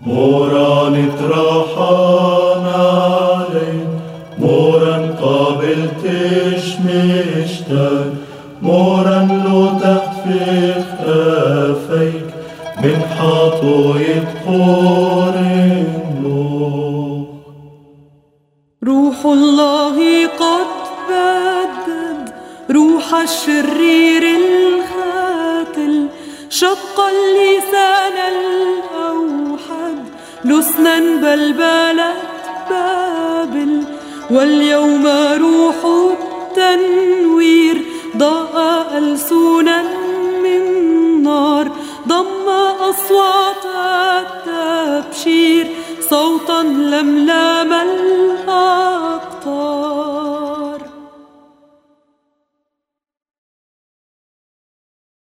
مورا نتراحن عليك، مورا قابل تشمشتك، مورا لو تحفيف كفيك من حطوية قورن له. روح الله قد بدد روح الشرير الخاتل، شق اللسان الأوحد لسنا بلبلت بابل. واليوم روح التنوير ضاء ألسنا من نار، ضم أصوات التبشير صوتا لملام الأرض.